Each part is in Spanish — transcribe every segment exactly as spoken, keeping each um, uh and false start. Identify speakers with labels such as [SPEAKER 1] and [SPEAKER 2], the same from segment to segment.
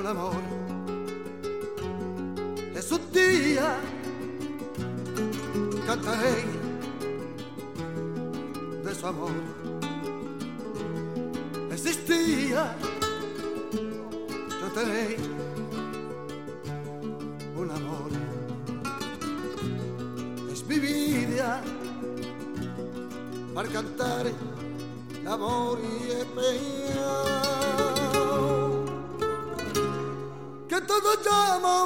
[SPEAKER 1] un amor. Es un día, cantaré de su amor. Existía, yo tenía un amor. Es mi vida para cantar l'amor y pecado que todos llaman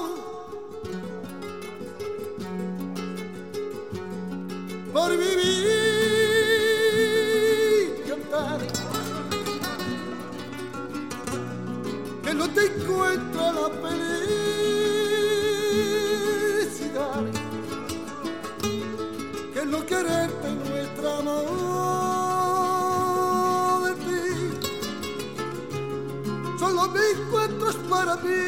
[SPEAKER 1] por vivir, cantar, que no te encuentro la felicidad, que no quererte nuestra amor de ti, solo me encuentros para mí.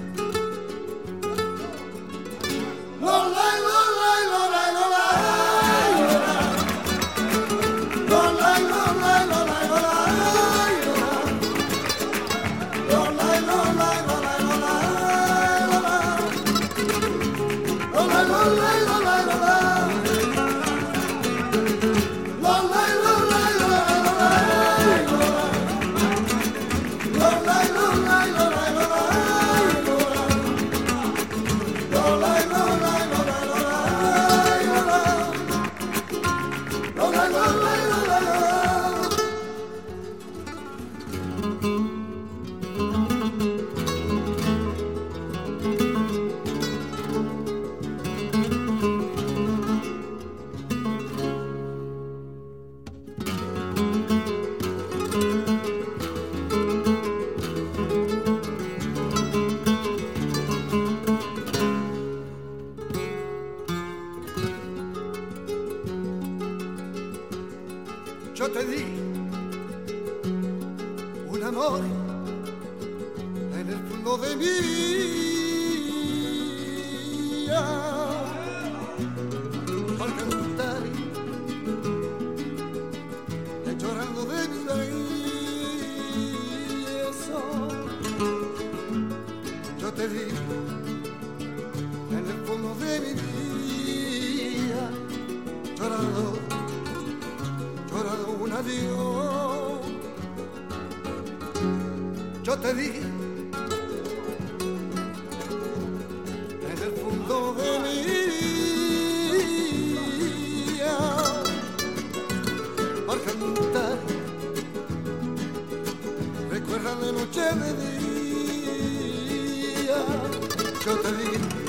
[SPEAKER 1] Lo, la, lo, la, lo, la, lo, la. Yo te di un amor en el fondo de mi vida para cantar llorando de mi beso. Yo te di en el fondo de mi vida llorando un adiós. Yo te di en el fondo de mi vida por cantar, recuerda de noche de día. Yo te di